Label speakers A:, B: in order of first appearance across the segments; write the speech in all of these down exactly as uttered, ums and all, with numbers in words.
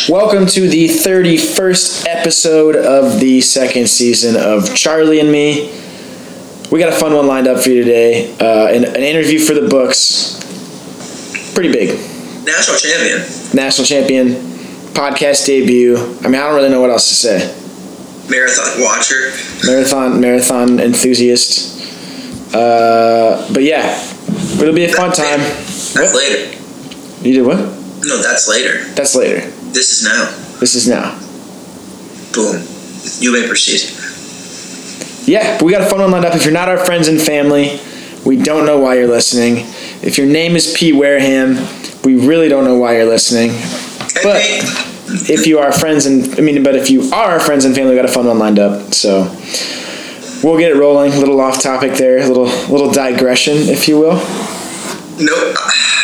A: Welcome to the thirty-first episode of the second season of Charlie and Me. We got a fun one lined up for you today. Uh, an, an interview for the books. Pretty big.
B: National champion.
A: National champion. Podcast debut. I mean, I don't really know what else to say.
B: Marathon watcher.
A: Marathon, marathon enthusiast. Uh, but yeah, it'll be a fun time.
B: That's
A: What?
B: later.
A: You did what?
B: No, that's later.
A: That's later.
B: This is now.
A: This is now.
B: Boom. You may proceed.
A: Yeah, but we got a fun one lined up. If you're not our friends and family, we don't know why you're listening. If your name is P. Wareham, we really don't know why you're listening. But if you are friends and I mean, but if you are our friends and family, we got a fun one lined up. So we'll get it rolling. A little off topic there, a little little digression, if you will.
B: Nope.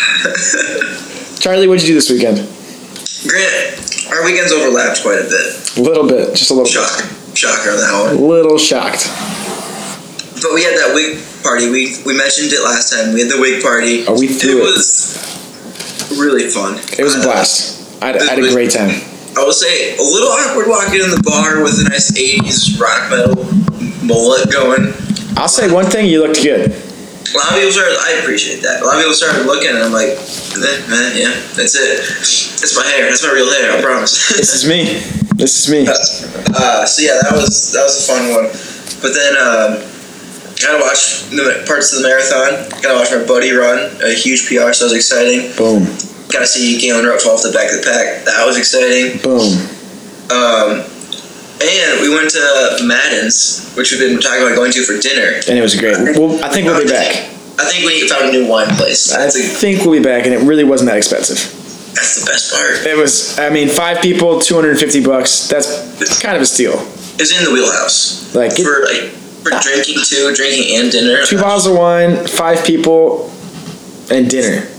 A: Charlie, what'd you do this weekend?
B: Grant, our weekends overlapped quite a bit.
A: A little bit, just a little.
B: Shock. Shocker on that
A: A
B: one.
A: little shocked.
B: But we had that wig party. We we mentioned it last time. We had the wig party.
A: Oh, we threw it.
B: It was really fun.
A: It was a
B: Uh,
A: blast. I had, I had a great time.
B: I will say, a little awkward walking in the bar with a nice eighties rock metal mullet going.
A: I'll say one thing, you looked good.
B: A lot of people started, I appreciate that. A lot of people started looking and I'm like, eh, man, yeah, that's it. It's my hair. That's my real hair, I promise.
A: This is me. This is me.
B: uh, so yeah, that was that was a fun one. But then, um, gotta watch the parts of the marathon. Gotta watch my buddy run. A huge P R, so that was exciting.
A: Boom.
B: Gotta see Galen Rupp fall off the back of the pack. That was exciting.
A: Boom.
B: Um, and we went to Madden's, which we've been talking about going to for dinner.
A: And it was great. We'll, I think we'll be back.
B: I think we found a new wine place.
A: I
B: That's, a,
A: think we'll be back, and it really wasn't that expensive.
B: that's the best part.
A: It was, I mean, five people, two hundred fifty bucks. That's kind of a steal.
B: It's in the wheelhouse.
A: Like, it-
B: for like for drinking too, drinking and dinner.
A: Two bottles of wine, five people, and dinner.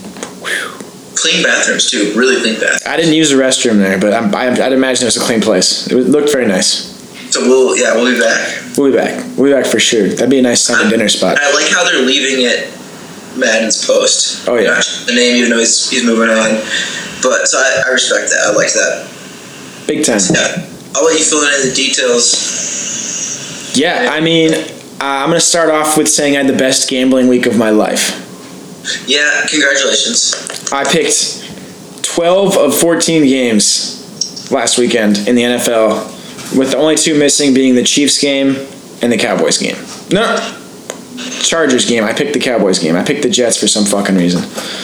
B: Clean bathrooms too. Really clean bathrooms.
A: I didn't use the restroom there, but I'm, I, I'd imagine it was a clean place. It was, looked very nice.
B: So we'll yeah we'll be back.
A: We'll be back. We'll be back for sure. That'd be a nice Sunday dinner spot.
B: I like how they're leaving it Madden's post.
A: Oh, yeah.
B: Gosh, the name, even though he's he's moving on. But so I, I respect that. I like that.
A: Big time.
B: Yeah. I'll let you fill in the details.
A: Yeah, I mean, uh, I'm going to start off with saying I had the best gambling week of my life.
B: Yeah, congratulations.
A: I picked twelve of fourteen games last weekend in the N F L, with the only two missing being the Chiefs game and the Cowboys game. No, Chargers game. I picked the Cowboys game. I picked the Jets for some fucking reason.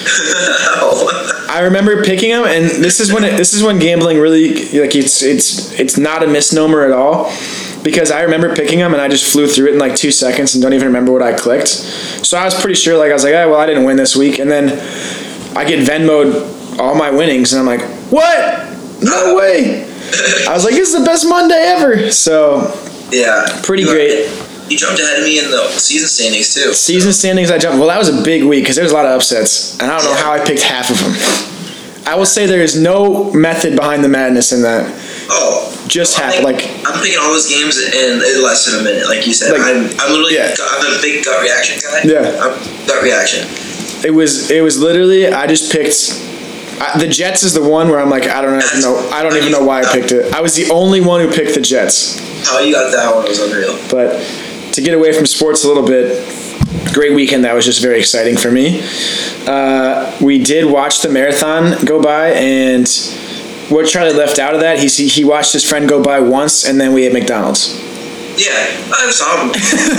A: I remember picking them, and this is when it, this is when gambling really like it's it's it's not a misnomer at all, because I remember picking them and I just flew through it in like two seconds and don't even remember what I clicked. So I was pretty sure, like I was like, oh, well, I didn't win this week, and then I get Venmo'd all my winnings, and I'm like, what? No way! I was like, this is the best Monday ever. So
B: Yeah.
A: pretty
B: you
A: great.
B: Are, you jumped ahead of me in the season standings too.
A: Season standings, I jumped. Well, that was a big week because there was a lot of upsets, and I don't know how I picked half of them. I will say there is no method behind the madness in that.
B: Oh.
A: Just
B: I'm
A: happened.
B: thinking-
A: Like,
B: I'm picking all those games in, in less than a minute, like you said.
A: Like,
B: I'm, I'm literally,
A: yeah.
B: I'm a big gut reaction guy.
A: Yeah.
B: I'm gut reaction.
A: it was, it was literally. I just picked. I, the Jets is the one where I'm like, I don't even know. I don't even know why I picked it. I was the only one who picked the Jets.
B: How you got that one was unreal.
A: But to get away from sports a little bit, great weekend. That was just very exciting for me. Uh, we did watch the marathon go by, and what Charlie left out of that, he he watched his friend go by once, and then we ate McDonald's.
B: Yeah, I saw him.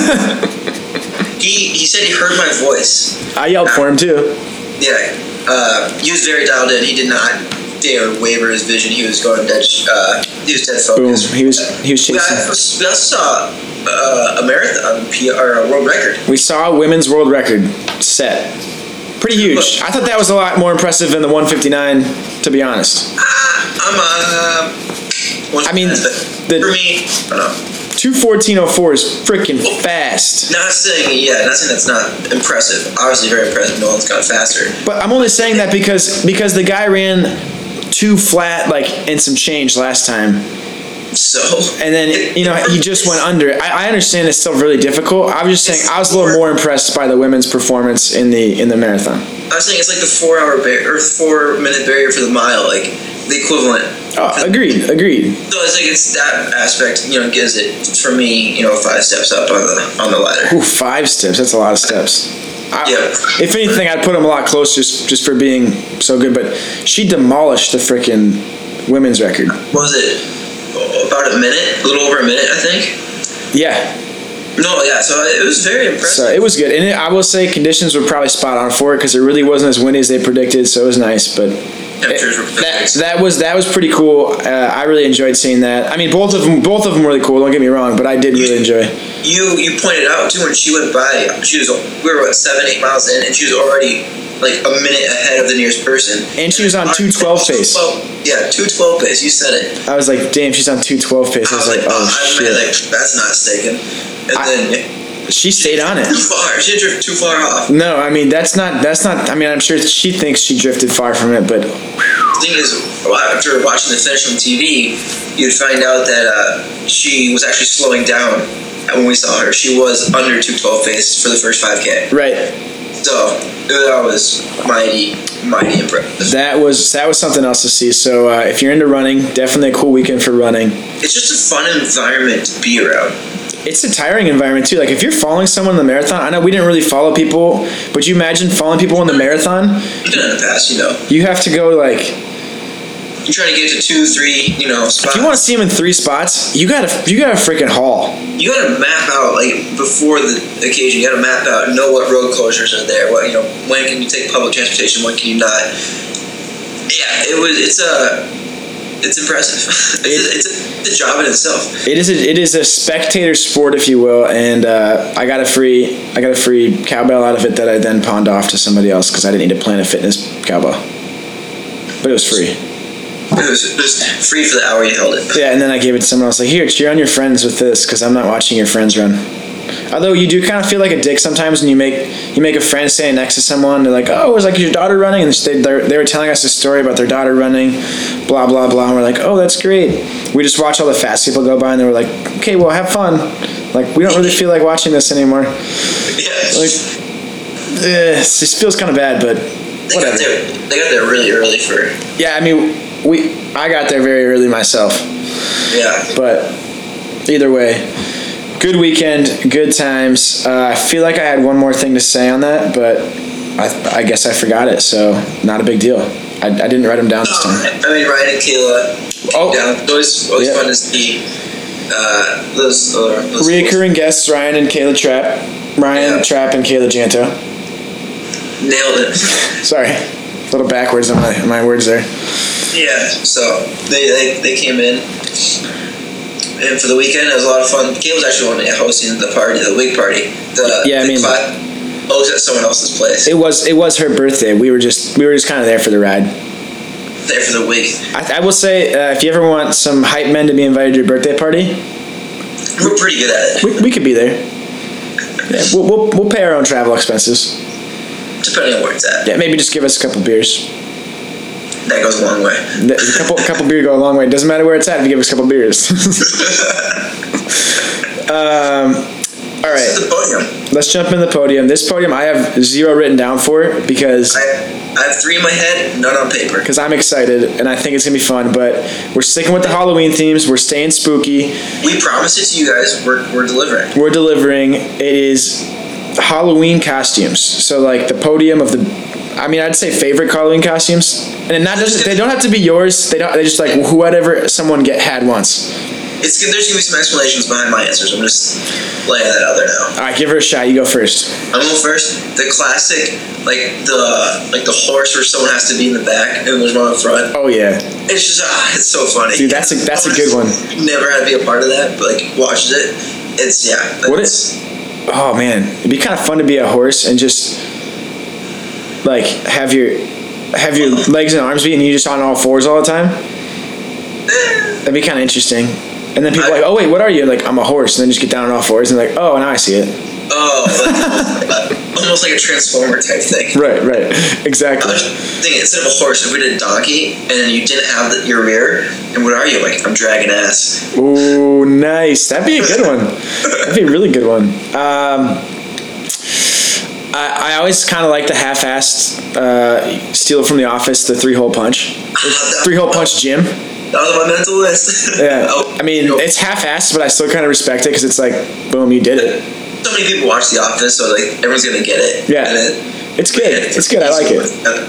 B: he he said he heard my voice.
A: I yelled for him too.
B: Yeah, uh, he was very dialed in. He did not dare waver his vision. He was going dead. Uh, he was dead
A: Boom.
B: focused.
A: He was he was
B: We
A: chasing.
B: also, we also saw uh, a marathon P R, or a world record.
A: We saw a women's world record set. Pretty huge. I thought that was a lot more impressive than the one fifty-nine, to be honest.
B: I'm uh,
A: I mean,
B: but
A: the-
B: for me, I don't know.
A: two fourteen oh four is freaking fast.
B: Not saying yeah, not saying that's not impressive. Obviously, very impressive. No one's gone faster.
A: But I'm only saying that because because the guy ran two flat like and some change last time.
B: So
A: And then, you know, he just went under. I, I understand it's still really difficult. I was just saying I was a little more impressed by the women's performance in the in the marathon.
B: I was saying it's like the four hour bar- or four minute barrier for the mile. Like the equivalent.
A: Oh, agreed, agreed.
B: So it's like it's that aspect, you know, gives it for me, you know, five steps up on the on the ladder.
A: Ooh, five steps. That's a lot of steps. I,
B: Yeah.
A: If anything, I'd put him a lot closer just, just for being so good. But she demolished the freaking women's record.
B: What was it? About a minute, a little over a minute, I think.
A: Yeah.
B: No, yeah. So it was very impressive.
A: So it was good, and it, I will say conditions were probably spot on for it because it really wasn't as windy as they predicted. So it was nice, but.
B: Temperatures were
A: That,
B: perfect.
A: that was that was pretty cool. Uh, I really enjoyed seeing that. I mean, both of them both of them were really cool. Don't get me wrong, but I did really enjoy.
B: You you pointed out too when she went by. She was we were what seven eight miles in, and she was already like a minute ahead of the nearest person.
A: And she was on two twelve pace.
B: Yeah, two twelve pace. You said it.
A: I was like, damn, she's on two twelve pace. I was like, oh
B: I
A: shit.
B: mean, like that's not sticking. And
A: I-
B: then
A: She stayed on it.
B: too far. She drifted too far off.
A: No, I mean that's not that's not. I mean, I'm sure she thinks she drifted far from it, but
B: The thing is, after watching the finish on T V, you'd find out that uh, she was actually slowing down when we saw her. She was under two twelve pace for the first five K.
A: right.
B: So that was mighty, mighty impressive.
A: That was that was something else to see. So uh, if you're into running, definitely a cool weekend for running.
B: It's just a fun environment to be around.
A: It's a tiring environment too. Like if you're following someone in the marathon, I know we didn't really follow people, but you imagine following people in the marathon.
B: You've done it in the past, you know.
A: You have to go like
B: You try to get to two, three, you know, spots.
A: if you want to see them in three spots, you gotta you gotta freaking haul.
B: You gotta map out like before the occasion. You gotta map out, know what road closures are there. What you know, when can you take public transportation? When can you not? Yeah, it was. It's a. It's impressive. It's, a, it's, a, it's a job in itself.
A: It is a, it is a spectator sport, if you will, and uh, I got a free I got a free cowbell out of it that I then pawned off to somebody else because I didn't need to Planet Fitness cowbell, but it was free.
B: It was, it was free for the hour you held it.
A: Yeah, and then I gave it to someone else. Like, here, cheer on your friends with this because I'm not watching your friends run. Although you do kind of feel like a dick sometimes when you make you make a friend stand next to someone. They're like, "Oh, it was like your daughter running," and they they were telling us a story about their daughter running, blah blah blah. And we're like, "Oh, that's great." We just watch all the fast people go by, and they were like, "Okay, well, have fun." Like, we don't really feel like watching this anymore.
B: Yeah.
A: Like, eh, it just feels kind of bad, but
B: They
A: whatever.
B: got there. They got there really early for.
A: Yeah, I mean, we I got there very early myself.
B: Yeah.
A: But either way, good weekend, good times. Uh, I feel like I had one more thing to say on that, but I, I guess I forgot it, so not a big deal. I, I didn't write them down this time.
B: I mean, Ryan and Kayla.
A: Oh.
B: Down. It's always, always
A: Yeah.
B: fun to see uh, those. Uh, those
A: Reoccurring guests, Ryan and Kayla Trapp. Ryan
B: Yeah.
A: Trapp and Kayla Janto.
B: Nailed it.
A: Sorry, a little backwards on my, my words there.
B: Yeah. So they, they they came in. And for the weekend, it was a lot of fun. Kayla was actually one of hosting the party, the wig party. The,
A: Yeah, I
B: the
A: mean-
B: class, oh, it was at someone else's place.
A: It was it was her birthday. We were just we were just kind of there for the ride.
B: There for the wig.
A: I, I will say, uh, if you ever want some hype men to be invited to your birthday party,
B: We're pretty good at it.
A: we, we could be there. Yeah, we'll, we'll we'll pay our own travel expenses.
B: Depending on where it's at.
A: Yeah, maybe just give us a couple beers.
B: That goes a long way.
A: A couple couple beer go a long way. Doesn't matter where it's at if you give us a couple beers. um, all
B: This is
A: right,
B: the podium.
A: let's jump in the podium. This podium I have zero written down for because
B: I, I have three in my head, none on paper.
A: because I'm excited and I think it's gonna be fun. But we're sticking with the Halloween themes. We're staying spooky.
B: We promised it to you guys. We're, we're delivering.
A: We're delivering. It is Halloween costumes. So like the podium of the, I mean, I'd say favorite Halloween costumes, and not just they don't have to be yours. They don't. They just like whoever someone get had once.
B: It's good. There's gonna be some explanations behind my answers. I'm just laying that out there now.
A: All right, give her a shot. You go first.
B: I'm going first. The classic, like the like the horse where someone has to be in the back and there's one in front.
A: Oh yeah,
B: It's just ah, it's so funny.
A: dude, that's a that's a good one.
B: Never had to be a part of that, but like watches it. It's yeah.
A: What
B: it's-
A: is? Oh man, it'd be kind of fun to be a horse and just like have your have your legs and arms be and you just on all fours all the time. That'd be kind of interesting. And then people are like, oh wait, what are you? Like, I'm a horse. And then just get down on all fours and they're like, oh, now I see it.
B: Oh, like, almost like a transformer type thing.
A: Right, right, exactly.
B: I was thinking instead of a horse, if we did a donkey and you didn't have the, your rear, and what are you? Like, I'm dragging ass.
A: Ooh, nice. That'd be a good one. That'd be a really good one. Um, I, I always kind of like the half-assed uh, steal from The Office, the three-hole punch. Three-hole punch Jim.
B: That was on my mental list.
A: Yeah. I mean, it's half-assed, but I still kind of respect it because it's like, boom, you did it.
B: So many people watch The Office, so like everyone's going to get it.
A: Yeah. It, it's good. Yeah, it's, it's good. I like it.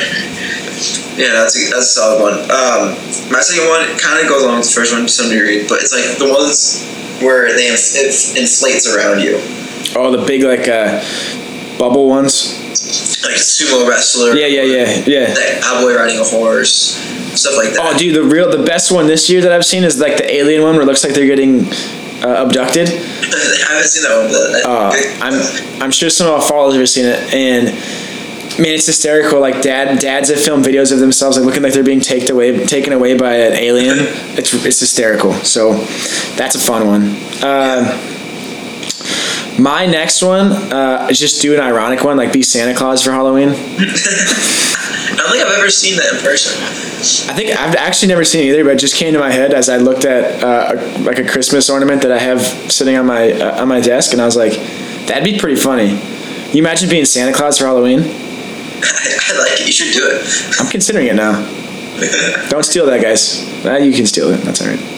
B: Yeah, that's a, that's a solid one. Um, my second one kind of goes along with the first one to some degree, but it's like the ones where they inf- it inflates around you.
A: Oh, the big like uh, bubble ones.
B: Like sumo wrestler.
A: Yeah, yeah, yeah, yeah.
B: That cowboy riding a horse, stuff like that.
A: Oh, dude, the real, the best one this year that I've seen is like the alien one where it looks like they're getting uh, abducted.
B: I haven't seen that one, but
A: uh, I'm I'm sure some of our followers have seen it, and man, it's hysterical. Like dad, dads have filmed videos of themselves like looking like they're being taken away, taken away by an alien. It's it's hysterical. So that's a fun one. Uh, my next one uh, is just do an ironic one, like be Santa Claus for Halloween.
B: I don't think I've ever seen that in person.
A: I think I've actually never seen it either, but it just came to my head as I looked at uh, a, like a Christmas ornament that I have sitting on my uh, on my desk, and I was like, that'd be pretty funny. You imagine being Santa Claus for Halloween?
B: I like it. You should do it.
A: I'm considering it now. Don't steal that, guys. Uh, you can steal it. That's all right.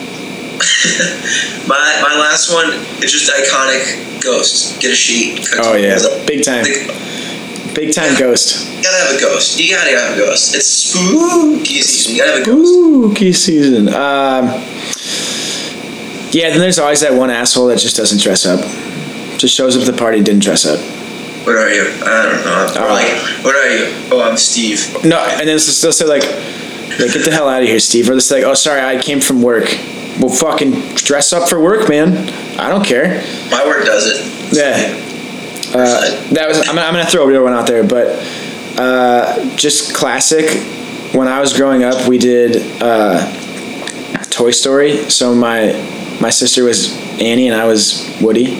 B: my my last one is just iconic ghost. Get a sheet.
A: Oh yeah, big time. Big time ghost.
B: You gotta have a ghost. You gotta have a ghost. It's spooky season. You gotta have a ghost.
A: Spooky season. Um, yeah, then there's always that one asshole that just doesn't dress up. Just shows up at the party, didn't dress up.
B: What are you? I don't know. Or like, what are you? Oh, I'm Steve.
A: No, and then they'll say like, like, get the hell out of here, Steve. Or they'll say like, oh, sorry, I came from work. Well, fucking dress up for work, man. I don't care.
B: My work does it.
A: Yeah. Uh, that was. I'm, I'm gonna throw a real one out there, but uh, just classic. When I was growing up, we did uh, Toy Story. So my my sister was Annie and I was Woody.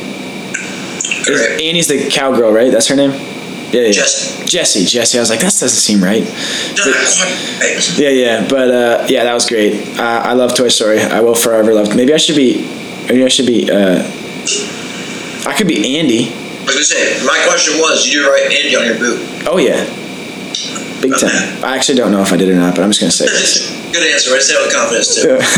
A: Is, Annie's the cowgirl, right? That's her name? Yeah, yeah.
B: Jessie.
A: Jessie, Jessie. I was like, that doesn't seem right. But, yeah, yeah. But uh, yeah, that was great. Uh, I love Toy Story. I will forever love. Maybe I should be. Maybe I should be. Uh, I could be Andy.
B: I was gonna say, my question was, did you write Andy on your boot?
A: Oh yeah, big time. I actually don't know if I did or not, but I'm just gonna say this.
B: Good answer. I say it with confidence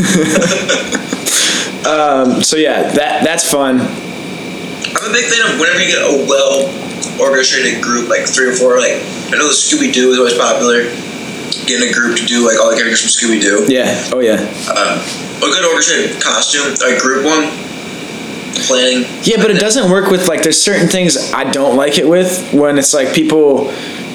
A: too. um, so yeah, that that's fun.
B: I'm a big fan of whenever you get a well orchestrated group, like three or four. Like I know the Scooby Doo is always popular. Getting a group to do like all the characters from Scooby Doo.
A: Yeah. Oh yeah.
B: Um, a good orchestrated costume, like group one. Planning.
A: Yeah, but it doesn't work with like there's certain things I don't like it with when it's like people.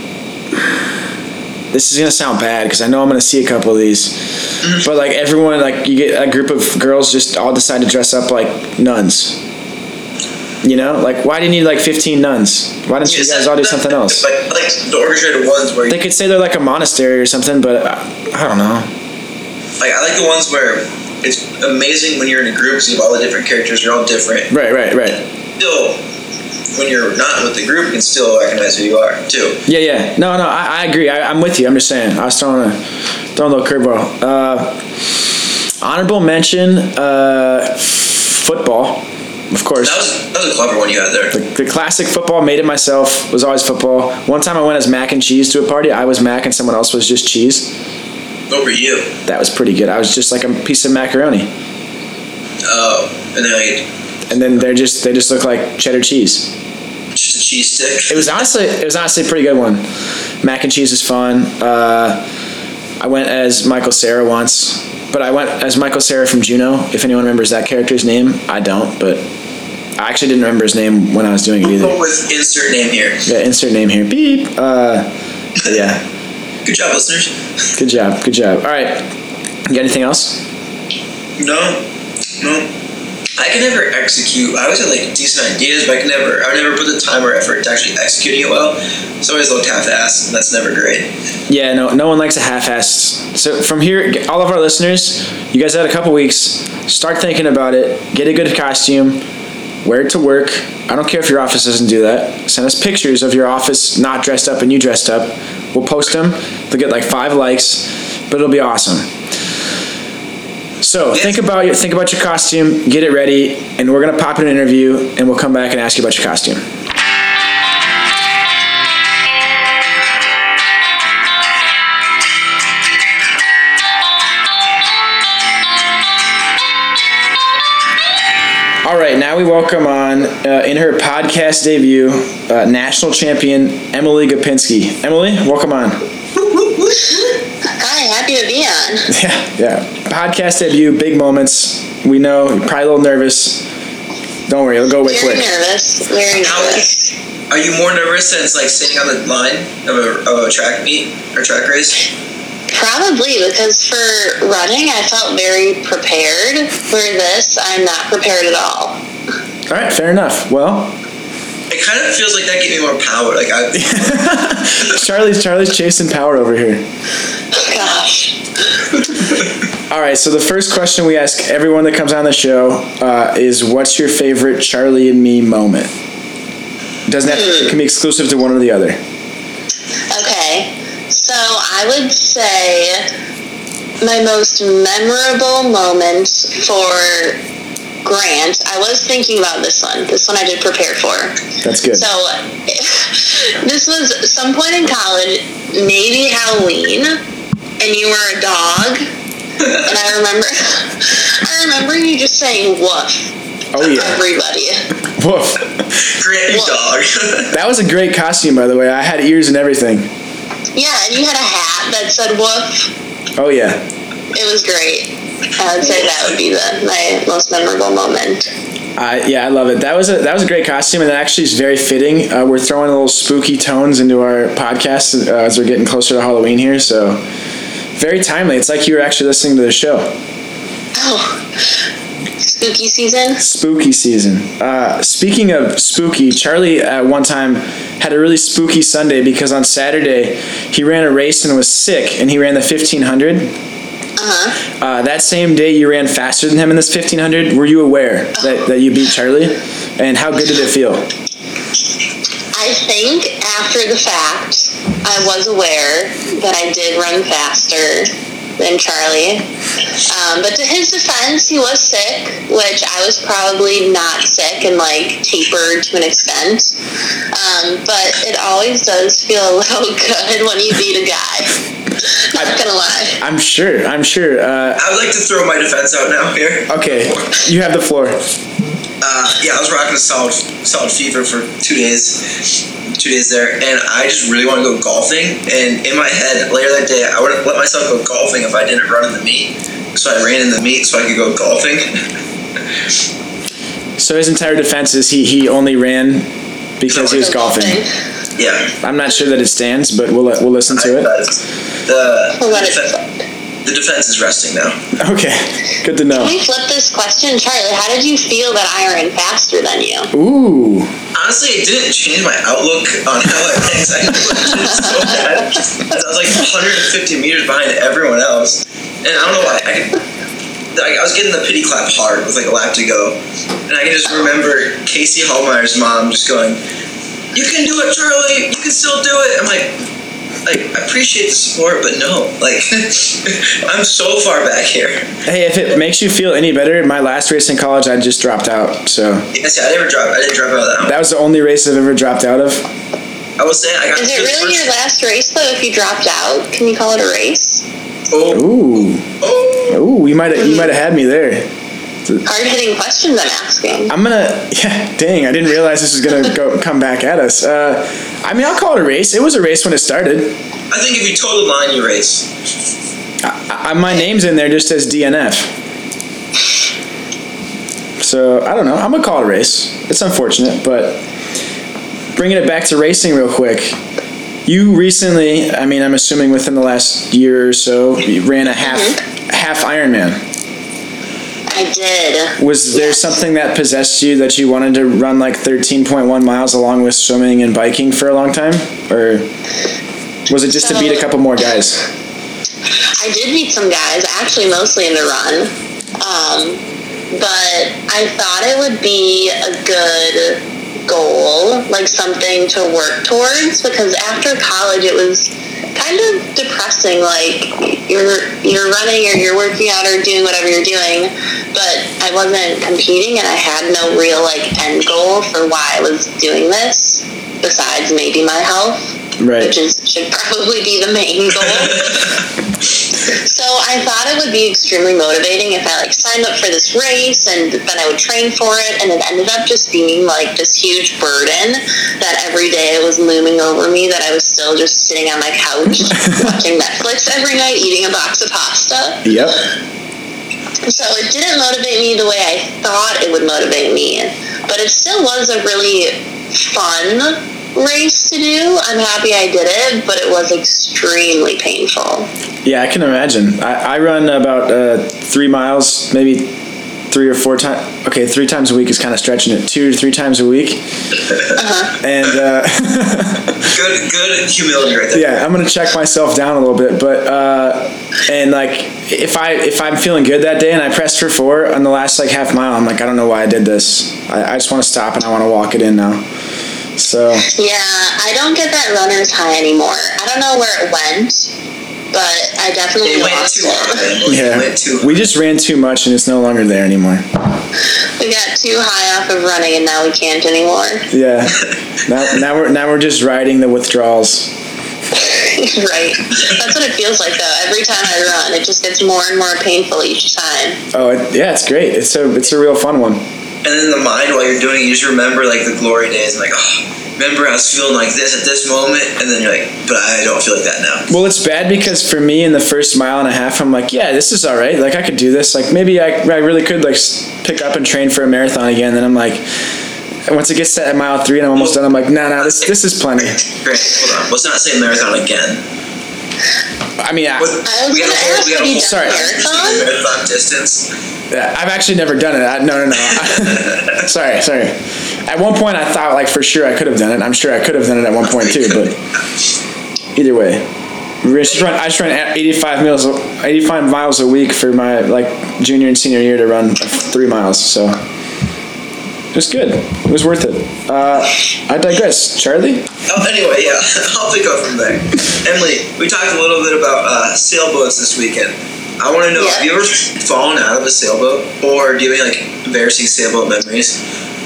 A: This is gonna sound bad because I know I'm gonna see a couple of these, mm-hmm. but like everyone like you get a group of girls just all decide to dress up like nuns. You know, like why do you need like fifteen nuns? Why don't you
B: yes,
A: guys all do something else?
B: Like, like the orchestrated ones where
A: they could say they're like a monastery or something, but I, I don't know.
B: Like I like the ones where. It's amazing when you're in a group because you have all the different characters. You're all different.
A: Right, right, right.
B: Still, when you're not with the group, you can still recognize who you are too.
A: Yeah, yeah. No, no, I, I agree. I, I'm with you. I'm just saying. I was throwing a throwing a little curveball. Uh, honorable mention: uh, football, of course.
B: That was that was a clever one you had there.
A: The, the classic football. Made it myself. Was always football. One time I went as mac and cheese to a party. I was mac and someone else was just cheese.
B: What were you?
A: That was pretty good. I was just like a piece of macaroni.
B: Oh, and then I.
A: And then they're just they just look like cheddar cheese.
B: Just a cheese stick.
A: It was honestly it was honestly a pretty good one. Mac and cheese is fun. Uh, I went as Michael Cera once, but I went as Michael Cera from Juno. If anyone remembers that character's name, I don't, but I actually didn't remember his name when I was doing it either.
B: What was insert name here?
A: Yeah, insert name here. Beep. Uh, yeah.
B: Good job, listeners.
A: Good job. Good job. All right. You got anything else?
B: No. No. I can never execute. I always have like decent ideas, but I can never. I would never put the time or effort to actually executing it well. It's always looked half-assed, and that's never great.
A: Yeah. No. No one likes a half-assed. So from here, all of our listeners, you guys had a couple weeks. Start thinking about it. Get a good costume. Wear it to work. I don't care if your office doesn't do that. Send us pictures of your office not dressed up and you dressed up. We'll post them. They'll get like five likes, but it'll be awesome. So yes. think about your think about your costume, get it ready, and we're gonna pop in an interview, and we'll come back and ask you about your costume. All right, now we welcome on, uh, in her podcast debut, uh, national champion Emily Gopinski. Emily, welcome on.
C: Hi, happy to be on.
A: Yeah, yeah. Podcast debut, big moments. We know you're probably a little nervous. Don't worry, it'll go away
C: Very
A: quick.
C: nervous. Very nervous.
B: Are you more nervous than it's like sitting on the line of a, of a track meet or track race?
C: Probably, because for running, I felt very prepared. For this, I'm not prepared at all.
A: All right, fair enough. Well,
B: It kind of feels like that gave me more power. Like I,
A: Charlie's Charlie's chasing power over here.
C: Gosh.
A: All right, so the first question we ask everyone that comes on the show uh, is, "What's your favorite Charlie and me moment?" It doesn't have to, it can be exclusive to one or the other.
C: Okay, so I would say my most memorable moment for Grant, I was thinking about this one. This one I did prepare for.
A: That's good.
C: So, this was some point in college, maybe Halloween, and you were a dog, and I remember, I remember you just saying "woof"
A: Oh
C: to
A: yeah.
C: everybody.
A: Woof.
B: Grant, you
C: Well-
B: dog.
A: That was a great costume, by the way. I had ears and everything.
C: Yeah, and you had a hat that said "woof."
A: Oh yeah.
C: It was great. I would say that would be the my most memorable moment.
A: Uh, yeah, I love it. That was a that was a great costume, and it actually is very fitting. Uh, we're throwing a little spooky tones into our podcast uh, as we're getting closer to Halloween here, so very timely. It's like you were actually listening to the show.
C: Oh, spooky season.
A: Spooky season. Uh, speaking of spooky, Charlie at one time had a really spooky Sunday because on Saturday he ran a race and was sick, and he ran the fifteen hundred.
C: Uh-huh.
A: Uh, that same day you ran faster than him in this fifteen hundred. Were you aware that, that you beat Charlie? And how good did it feel?
C: I think after the fact, I was aware that I did run faster than Charlie. Um, but to his defense, he was sick, which I was probably not sick and like tapered to an extent. Um, but it always does feel a little good when you beat a guy. Not gonna lie.
A: I'm sure. I'm sure. Uh,
B: I would like to throw my defense out now here.
A: okay, you have the floor.
B: Uh, yeah, I was rocking a solid, solid fever for two days, two days there, and I just really want to go golfing. And in my head, later that day, I wouldn't let myself go golfing if I didn't run in the meet. So I ran in the meet so I could go golfing.
A: So his entire defense is he, he only ran because he was golfing.
B: Yeah,
A: I'm not sure that it stands, but we'll we'll listen to it.
B: the
C: We'll let it
B: defen-
C: slide.
B: the defense is resting now.
A: Okay, good to know.
C: Can we flip this question, Charlie? How did you feel that I ran faster than you?
A: Ooh.
B: Honestly, it didn't change my outlook on how I ran. I was so bad. I was like one hundred fifty meters behind everyone else, and I don't know why. I could, like, I was getting the pity clap hard with like a lap to go, and I can just remember Casey Hallmeyer's mom just going, "You can do it, Charlie. You can still do it." I'm like, like I appreciate the support, but no, like I'm so far back here.
A: Hey, if it makes you feel any better, my last race in college, I just dropped out. So
B: Yes, yeah, I never dropped. I didn't drop out of that one.
A: that was the only race I've ever dropped out of.
B: I was saying I got.
C: Is it
B: to the
C: really
B: first-
C: your last race, though, if you dropped out? Can you call it a race?
B: Oh,
A: Ooh.
B: oh.
A: Ooh, you might have you might have had me there.
C: Hard-hitting questions I'm asking.
A: I'm gonna, yeah, dang, I didn't realize this was gonna go come back at us. Uh, I mean, I'll call it a race. It was a race when it started.
B: I think if you toe the line, you race.
A: I, I, my name's in there just as D N F. So, I don't know. I'm gonna call it a race. It's unfortunate, but bringing it back to racing real quick. You recently, I mean, I'm assuming within the last year or so, you ran a half, half Ironman.
C: I did.
A: Was there
C: Yes.
A: something that possessed you that you wanted to run like thirteen point one miles along with swimming and biking for a long time? Or was it just to beat a couple more guys?
C: I did meet some guys, actually mostly in the run. Um, but I thought it would be a good goal, like something to work towards, because after college it was kind of depressing. Like you're you're running or you're working out or doing whatever you're doing, but I wasn't competing and I had no real like end goal for why I was doing this besides maybe my health.
A: right.
C: which is should probably be the main goal. So I thought it would be extremely motivating if I like signed up for this race and then I would train for it, and it ended up just being like this huge burden that every day it was looming over me that I was still just sitting on my couch watching Netflix every night, eating a box of pasta.
A: Yep.
C: So it didn't motivate me the way I thought it would motivate me, but it still was a really fun race to do. I'm happy I did it, but it was extremely painful.
A: Yeah, I can imagine. I, I run about uh, three miles, maybe three or four times. Okay, three times a week is kind of stretching it. Two to three times a week.
C: Uh-huh.
A: And uh,
B: good, good humility right there.
A: yeah, I'm gonna check myself down a little bit, but uh, and like if I if I'm feeling good that day and I pressed for four on the last like half mile, I'm like, I don't know why I did this. I, I just want to stop and I want to walk it in now. So
C: yeah, I don't get that runner's high anymore. I don't know where it went, but I definitely
B: It went
C: lost
B: too
C: it.
B: high.
A: yeah,
B: It went too
A: we just ran too much and it's no longer there anymore.
C: We got too high off of running and now we can't anymore.
A: Yeah, now now we're now we're just riding the withdrawals.
C: Right. That's what it feels like though. Every time I run, it just gets more and more painful each time.
A: Oh it, yeah, it's great. It's a it's a real fun one.
B: And then the mind, while you're doing it, you just remember like the glory days. Like, oh, remember I was feeling like this at this moment, and then you're like, but I don't feel like that now.
A: Well, it's bad because for me in the first mile and a half, I'm like, yeah, this is all right. Like I could do this. Like maybe I, I really could like pick up and train for a marathon again. Then I'm like, once it gets to mile three and I'm almost done, I'm like, nah, nah, this this is plenty.
B: Great, hold on. Let's not say marathon again.
A: I mean, I,
B: What-
C: I was
B: we
C: going
B: got
C: to
B: a whole,
C: ask,
B: we got
C: have
B: a
C: you
B: whole
A: sorry.
C: done marathon?
B: marathon distance.
A: I've actually never done it. I, no, no, no. sorry, sorry. At one point, I thought like for sure I could have done it. I'm sure I could have done it at one point too. But either way, we just run, I just ran eighty-five miles, eighty-five miles a week for my like junior and senior year to run three miles. So it was good. It was worth it. Uh, I digress. Charlie?
B: Oh, anyway, yeah, I'll pick up from there. Emily, we talked a little bit about uh, sailboats this weekend. I want to know,
C: Yeah.
B: have you ever fallen out of a sailboat, or do you have any like embarrassing sailboat memories?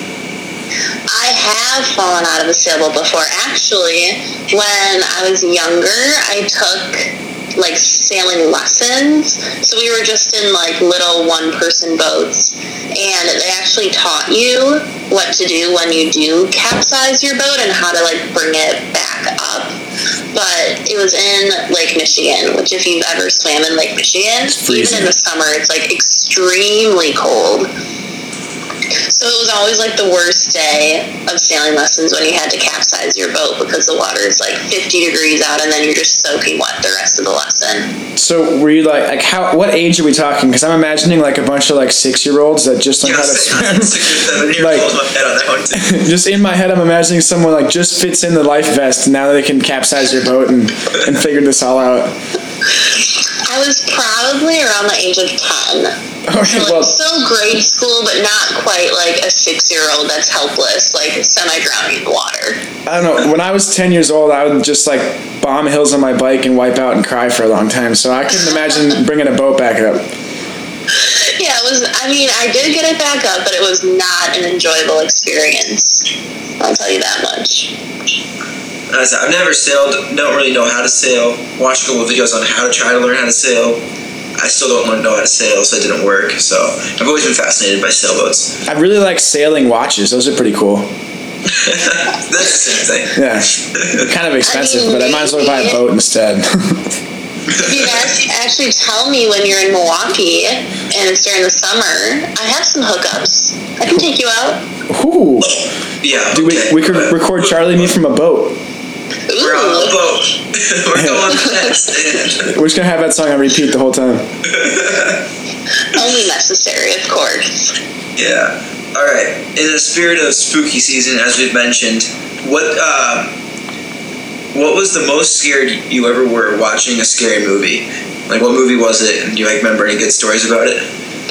C: I have fallen out of a sailboat before. Actually, when I was younger, I took like sailing lessons. So we were just in like little one-person boats, and they actually taught you what to do when you do capsize your boat and how to like bring it back up. But it was in Lake Michigan, which if you've ever swam in Lake Michigan, even in the summer, it's like extremely cold. So it was always like the worst day of sailing lessons when you had to capsize your boat because the water is like fifty degrees out and then you're just soaking wet the rest of the lesson.
A: So were you like, like how? What age are we talking? Because I'm imagining like a bunch of like six year olds that just learned
B: Yeah,
A: how to swim.
B: six or seven years
A: Like-
B: old, my head on that one too.
A: Just in my head, I'm imagining someone like just fits in the life vest. And now they can capsize your boat and and figure this all out.
C: I was probably around the age of ten.
A: Okay,
C: So like
A: well,
C: still grade school, but not quite like a six-year-old that's helpless, like semi-drowning in the water.
A: I don't know. When I was ten years old, I would just like bomb hills on my bike and wipe out and cry for a long time. So I couldn't imagine bringing a boat back up.
C: Yeah, it was, I mean, I did get it back up, but it was not an enjoyable experience. I'll tell you that much.
B: As I said, I've never sailed, don't really know how to sail. Watched a couple of videos on how to try to learn how to sail. I still don't know how to sail, so it didn't work. So I've always been fascinated by sailboats.
A: I really like sailing watches. Those are pretty cool.
B: That's the same thing.
A: Yeah, they're kind of expensive, but I might as well buy a boat instead.
C: If you guys actually tell me when you're in Milwaukee and it's during the summer, I have some hookups. I can take you out.
A: Ooh,
B: Yeah.
A: do we
B: okay,
A: we could
B: but
A: record Charlie and me from a boat.
B: We're on the
C: Ooh.
B: boat. We're going fast.
A: We're just gonna have that song on repeat the whole time.
C: Only necessary, of course.
B: Yeah. All right. In the spirit of spooky season, as we've mentioned, what uh, what was the most scared you ever were watching a scary movie? Like, what movie was it? And do you like remember any good stories about it?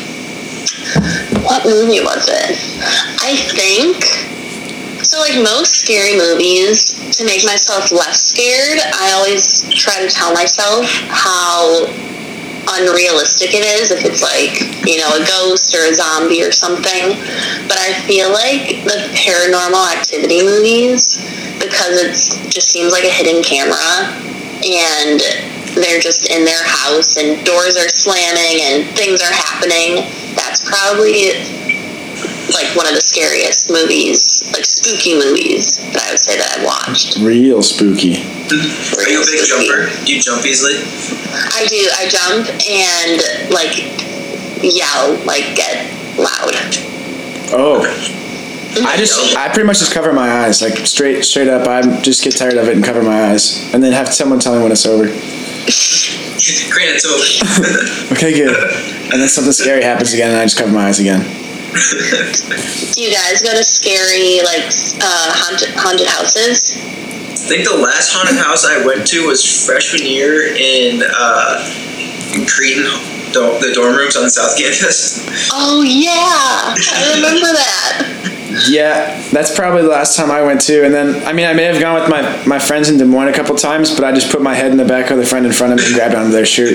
C: What movie was it? I think, so like most scary movies, to make myself less scared, I always try to tell myself how unrealistic it is if it's like, you know, a ghost or a zombie or something. But I feel like the Paranormal Activity movies because it's just seems like a hidden camera, and they're just in their house and doors are slamming and things are happening. That's probably like one of the scariest movies, like spooky movies that I would say that I've watched.
A: Real spooky.
B: Are you a big jumper? Do you jump easily?
C: I do. I jump and like yell, like get loud.
A: Oh. I just, I pretty much just cover my eyes, like straight, straight up. I just get tired of it and cover my eyes, and then have someone tell me when it's over.
B: Grant, it's over.
A: Okay, good. And then something scary happens again, and I just cover my eyes again.
C: Do you guys go to scary, like, uh, haunted, haunted houses?
B: I think the last haunted house I went to was freshman year in, uh, in Cretan, the, the dorm rooms on the South Campus.
C: Oh, yeah. I remember that.
A: Yeah, that's probably the last time I went to. And then, I mean, I may have gone with my, my friends in Des Moines a couple times, but I just put my head in the back of the friend in front of me and grabbed onto their shirt.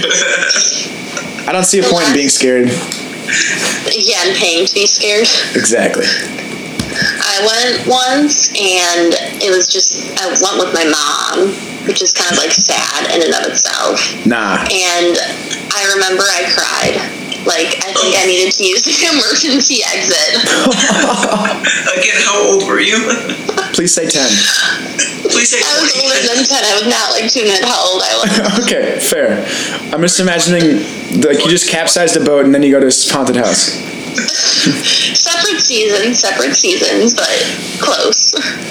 A: I don't see a point in being scared.
C: Yeah, and paying to be scared.
A: Exactly.
C: I went once, and it was just, I went with my mom, which is kind of like sad in and of itself.
A: Nah.
C: And I remember I cried. Like, I think I needed to use the emergency exit.
B: Again, how old were you?
A: Please say ten.
B: Please say
C: I was older than ten. I was not like two minutes how old I was.
A: Okay, fair. I'm just imagining, like, you just capsized a boat and then you go to a haunted house.
C: Separate seasons, separate seasons, but close.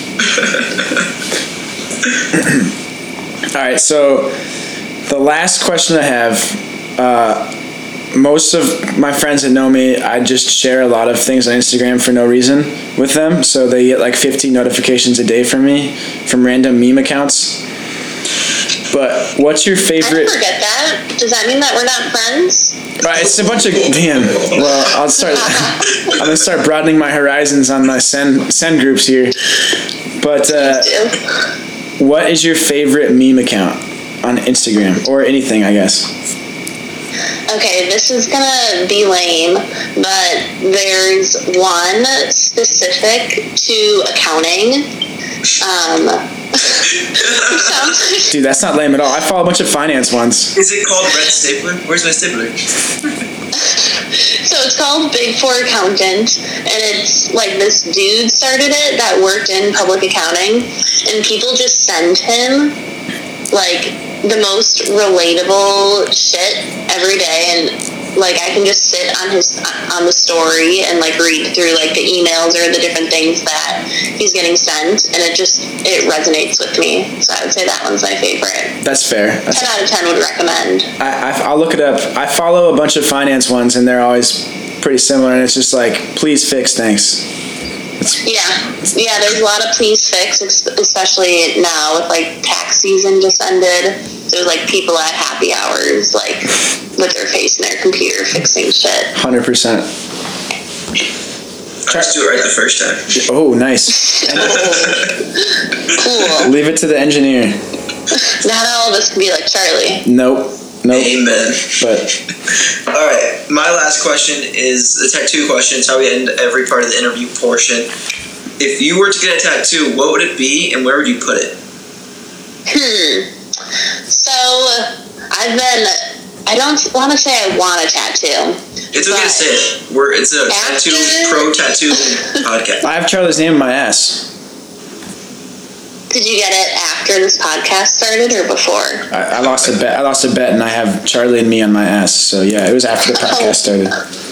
A: All right, so the last question I have, uh, most of my friends that know me, I just share a lot of things on Instagram for no reason with them. So they get like fifty notifications a day from me from random meme accounts. But what's your favorite?
C: I forget that. Does that mean that we're not friends?
A: Right, it's a bunch of damn. Well, I'll start. I'm gonna start broadening my horizons on my send send groups here. But uh, what is your favorite meme account on Instagram or anything, I guess?
C: Okay, this is gonna be lame, but there's one specific to accounting. Um, sounds like
A: Dude, that's not lame at all. I follow a bunch of finance ones.
B: Is it called Red Stapler? Where's my stapler?
C: So it's called Big Four Accountant, and it's like this dude started it that worked in public accounting, and people just send him like the most relatable shit every day, and like I can just sit on his on the story and like read through like the emails or the different things that he's getting sent, and it just it resonates with me. So I would say that one's my favorite.
A: That's fair. That's
C: ten out of ten would recommend.
A: I, I, I'll look it up. I follow a bunch of finance ones, and they're always pretty similar. And it's just like, please fix, thanks. It's,
C: Yeah, yeah. There's a lot of please fix, especially now with like tax season just ended. There's like people at happy hours, like with their face in their computer fixing shit.
A: one hundred percent.
B: I just do it right the first time.
A: Oh, nice.
C: Cool.
A: Leave it to the engineer.
C: Not all of us can be like Charlie.
A: Nope. Nope.
B: Amen.
A: But
B: All right, my last question is the tattoo question. It's how we end every part of the interview portion. If you were to get a tattoo, what would it be, and where would you put it?
C: Hmm. So I've been. I don't want to say I want a tattoo.
B: It's okay to say it. We're it's a
C: After-
B: tattoo pro tattoo podcast.
A: I have Charlie's name in my ass.
C: Did you get it after this podcast started or before?
A: I, I lost a bet. I lost a bet, and I have Charlie and me on my ass. So yeah, it was after the podcast started.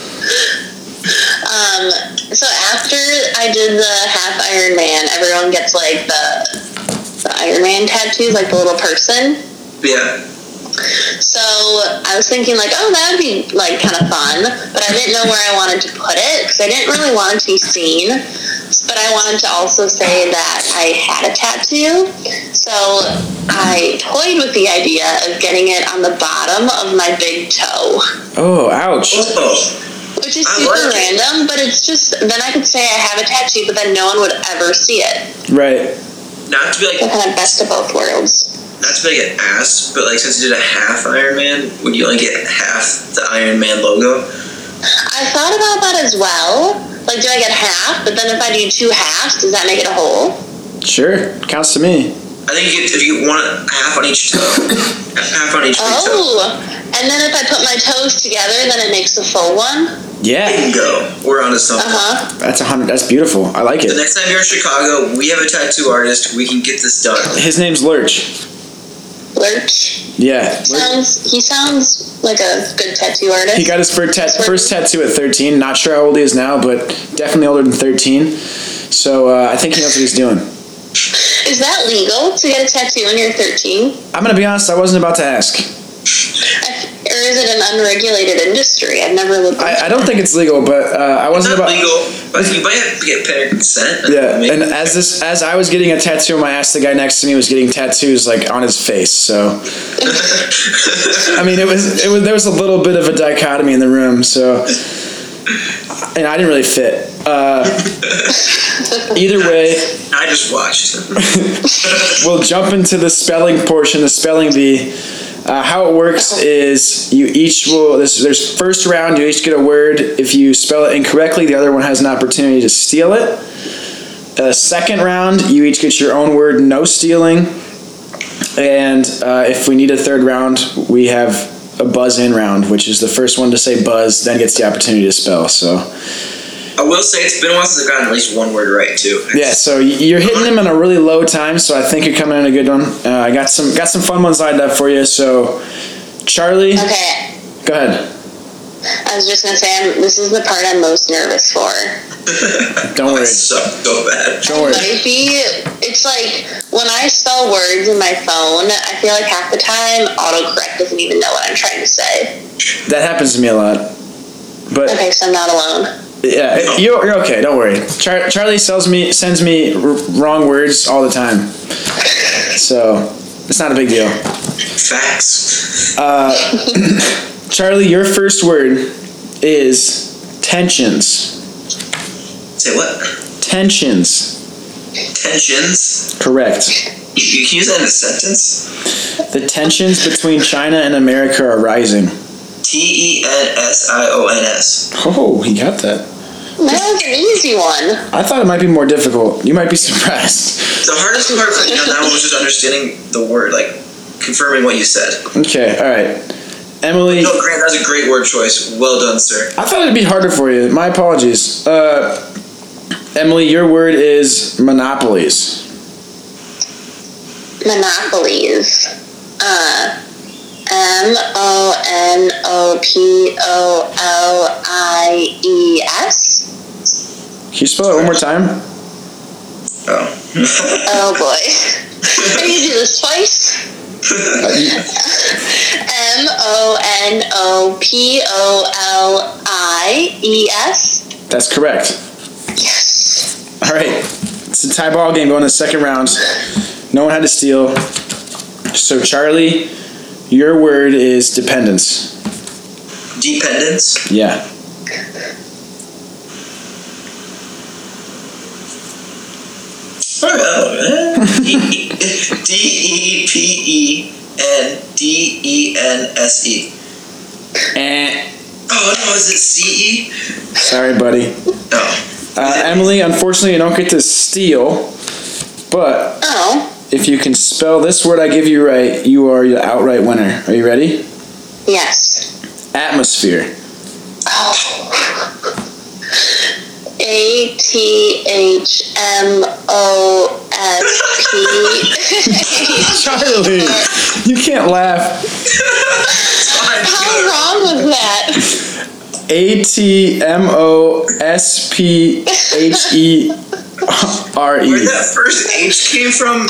C: Um. So after I did the half Iron Man, everyone gets like the the Iron Man tattoos, like the little person.
B: Yeah.
C: So I was thinking like, oh, that would be like kind of fun, but I didn't know where I wanted to put it because I didn't really want it to be seen. But I wanted to also say that I had a tattoo, so I toyed with the idea of getting it on the bottom of my big toe,
A: Oh, ouch.
B: Oh,
C: which is
B: I
C: super
B: like it.
C: random. But it's just then I could say I have a tattoo, but then no one would ever see it.
A: Right.
B: not to be like
C: So kind of best of both worlds.
B: not to be like an ass, but like since you did a half Iron Man, would you only get half the Iron Man logo?
C: I thought about that as well. Like, do I get half? But then if I do two halves, does that make it a whole?
A: Sure, counts to me.
B: I think if you, if you want half on each toe, half on each big toe.
C: Oh, and then if I put my toes together, then it makes a full one.
A: Yeah,
B: Bingo. We're onto something.
C: Uh huh.
A: that's a hundred. That's beautiful. I like
B: The
A: it.
B: next time you're in Chicago, we have a tattoo artist. We can get this done.
A: His name's Lurch.
C: Lurch.
A: Yeah, Lurch.
C: Sounds. He sounds like a good tattoo artist.
A: He got his first, tat- first tattoo at thirteen. Not sure how old he is now, but definitely older than thirteen. So uh, I think he knows what he's doing.
C: Is that legal to get a tattoo when you're thirteen?
A: I'm gonna be honest. I wasn't about to ask.
C: I, or is it an unregulated industry? I've never looked.
A: I, I don't think it's legal, but uh, I
B: It's
A: wasn't
B: not
A: about.
B: legal, but you might have to get parent consent.
A: Yeah,
B: Maybe.
A: and as this as I was getting a tattoo on my ass, the guy next to me was getting tattoos like on his face. So, I mean, it was it was there was a little bit of a dichotomy in the room. So, and I didn't really fit. Uh, either way,
B: I just watched.
A: we'll jump into the spelling portion, the spelling bee. Uh, how it works is you each will, this, there's first round, you each get a word. If you spell it incorrectly, the other one has an opportunity to steal it. Uh, second round, you each get your own word, no stealing. And uh, if we need a third round, we have a buzz in round, which is the first one to say buzz, then gets the opportunity to spell. So
B: I will say it's been a while since I've gotten at least one word right too.
A: yeah, so you're hitting them in a really low time, so I think you're coming in a good one. Uh, I got some got some fun ones lined up for you. So, Charlie,
C: Okay.
A: go ahead.
C: I was just gonna say I'm, this is the part I'm most nervous for.
A: Don't
B: I
A: worry.
B: suck so bad.
A: Don't worry.
C: It might be. It's like when I spell words in my phone, I feel like half the time autocorrect doesn't even know what I'm trying to say.
A: That happens to me a lot. But
C: Okay, so I'm not alone.
A: yeah, it- you're, you're okay. Don't worry. Char- Charlie sells me sends me r- wrong words all the time, so it's not a big deal.
B: Facts.
A: Charlie, your first word is tensions.
B: Say what?
A: Tensions.
B: Tensions.
A: Correct.
B: You, you can use that in a sentence.
A: The tensions between China and America are rising.
B: T E N S I O N S.
A: Oh, he got that.
C: That was an easy one.
A: I thought it might be more difficult. You might be surprised.
B: The hardest part for me on that one was just understanding the word, like confirming what you said.
A: Okay, all right. Emily,
B: No, Grant, that was a great word choice. Well done, sir.
A: I thought it'd be harder for you. My apologies. Uh, Emily, your word is monopolies.
C: Monopolies. Uh, M O N O P O L I E S.
A: Can you spell it one more time?
B: Oh.
C: Oh boy. I need to do this twice. M O N O P O L I E S.
A: That's correct.
C: Yes.
A: All right. It's a tie ball game going to the second round. No one had to steal. So, Charlie, your word is dependence.
B: Dependence.
A: Yeah.
B: Oh, D E P E N D E N S E.
A: Eh.
B: Oh, no, is it C E?
A: Sorry, buddy.
B: Oh.
A: Uh, Emily, unfortunately, you don't get to steal, but
C: Oh.
A: if you can spell this word I give you right, you are the outright winner. Are you ready?
C: Yes.
A: Atmosphere.
C: Oh. A T H M O S P.
A: Charlie, you can't laugh.
C: How wrong was that?
A: A T M O S P H E R
B: Where
A: E.
B: that first H came from?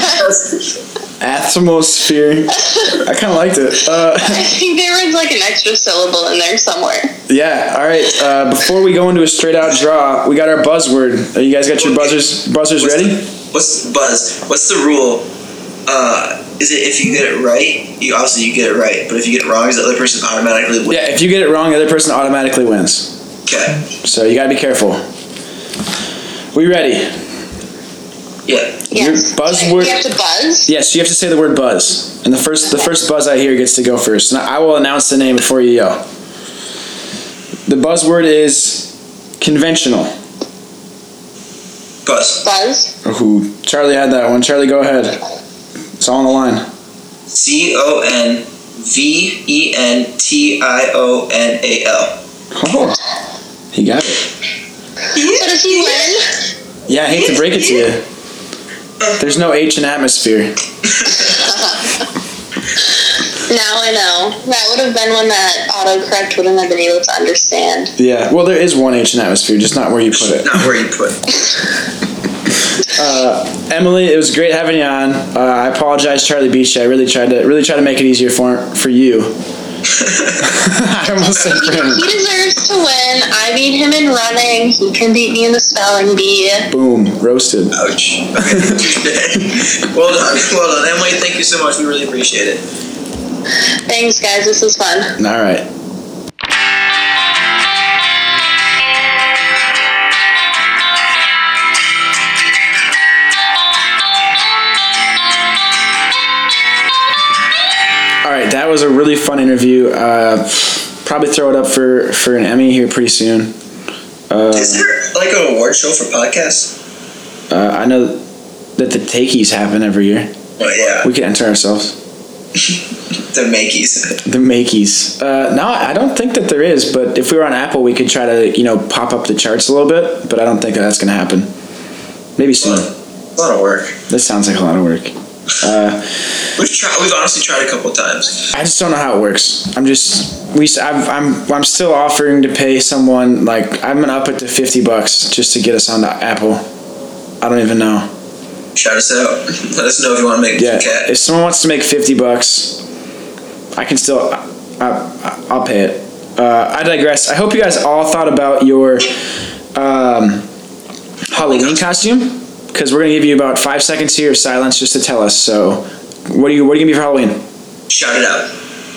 A: Atmosphere. I kind of liked it. Uh,
C: I think there was like an extra syllable in there somewhere.
A: yeah. All right. Uh, before we go into a straight out draw, we got our buzzword. Uh, you guys got your buzzers buzzers
B: What's
A: ready?
B: The, what's the buzz? What's the rule? Uh, is it if you get it right, you obviously you get it right, but if you get it wrong, is the other person automatically win?
A: Yeah. If you get it wrong, the other person automatically wins.
B: Okay.
A: So you gotta be careful. We ready?
B: Yeah.
A: Your
C: Yes.
A: buzzword.
C: You have to buzz?
A: Yes, you have to say the word buzz, and the first the first buzz I hear gets to go first. And I will announce the name before you yell. The buzzword is conventional.
B: Buzz. Buzz.
C: Buzz.
A: Ooh, Charlie had that one. Charlie, go ahead. It's all on the line.
B: C O N V E N T I O N A L.
A: Oh, he got it.
C: So does he win?
A: Yeah, I hate to break it to you. There's no H in atmosphere.
C: Now I know. That would have been one that autocorrect wouldn't have been able to understand.
A: Yeah, well, there is one H in atmosphere, just not where you put it.
B: Not where you put it.
A: Uh, Emily, it was great having you on. Uh, I apologize, Charlie beat you. I really tried to really try to make it easier for for you. I almost said for him.
C: He deserves to win. I beat him in running. He can beat me in the spelling bee.
A: Boom, roasted.
B: Ouch. Okay. Well done. Well done. Emily, thank you so much. We really appreciate it.
C: Thanks, guys. This was fun.
A: All right. All right, that was a really fun interview. Uh, probably throw it up for, for an Emmy here pretty soon. Uh,
B: Is there like an award show for podcasts?
A: uh, I know that the Takeys happen every year.
B: Oh, yeah.
A: We could enter ourselves.
B: The Makeys.
A: The Makeys. Uh, no, I don't think that there is, but if we were on Apple, we could try to, you know, pop up the charts a little bit, but I don't think that that's going to happen. Maybe soon.
B: A lot of work.
A: This sounds like a lot of work. Uh,
B: We've tried. We've honestly tried a couple of times.
A: I just don't know how it works. I'm just we. I'm I'm I'm still offering to pay someone like I'm gonna up it to fifty bucks just to get us on Apple. I don't even know.
B: Shout us out. Let us know if you want to make
A: Yeah,
B: a cat.
A: if someone wants to make fifty bucks, I can still. I, I, I'll pay it. Uh, I digress. I hope you guys all thought about your um, Halloween costume. Because we're gonna give you about five seconds here of silence just to tell us. So, what do you what are you gonna be for Halloween?
B: Shout it out.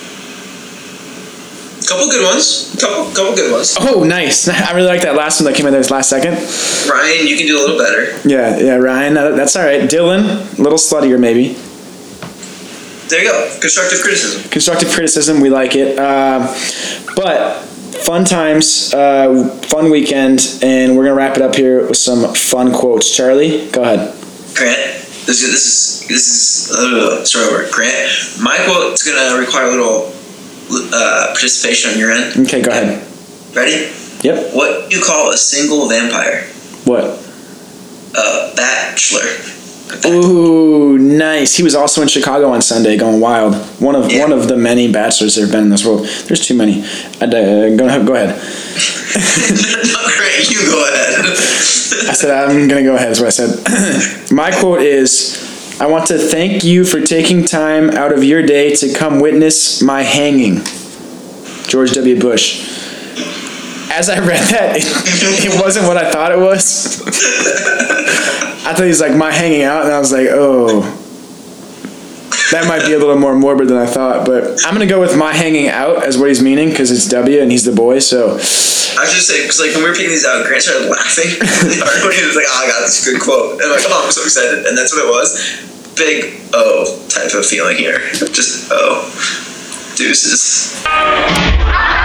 B: Couple good ones. Couple couple good ones.
A: Oh, nice! I really like that last one that came in there this last second.
B: Ryan, you can do a little better.
A: Yeah, yeah, Ryan, that, that's all right. Dylan, a little sluttier maybe.
B: There you go. Constructive criticism.
A: Constructive criticism, we like it. Uh, but fun times, uh, fun weekend, and we're gonna wrap it up here with some fun quotes. Charlie, go ahead.
B: Grant, this is this is this is uh, start over. Grant, my quote's gonna require a little uh, participation on your end.
A: Okay, go ahead.
B: Ready?
A: Yep.
B: What do you call a single vampire?
A: What?
B: A bachelor.
A: Ooh, nice. He was also in Chicago on Sunday, going wild. One of
B: Yeah.
A: one of the many bachelors there have been in this world. There's too many. I, uh, go ahead. Go ahead.
B: No, great. You go ahead.
A: I said I'm gonna go ahead. Is what I said. My quote is, "I want to thank you for taking time out of your day to come witness my hanging." George W. Bush. As I read that, it, it wasn't what I thought it was. I thought he was like, my hanging out, and I was like, oh. That might be a little more morbid than I thought, but I'm going to go with my hanging out as what he's meaning, because it's W and he's the boy, so.
B: I was just saying, because like when we were picking these out, Grant started laughing really hard when he was like, oh, I got this good quote. And I'm like, oh, I'm so excited. And that's what it was. Big O type of feeling here. Just O. Deuces.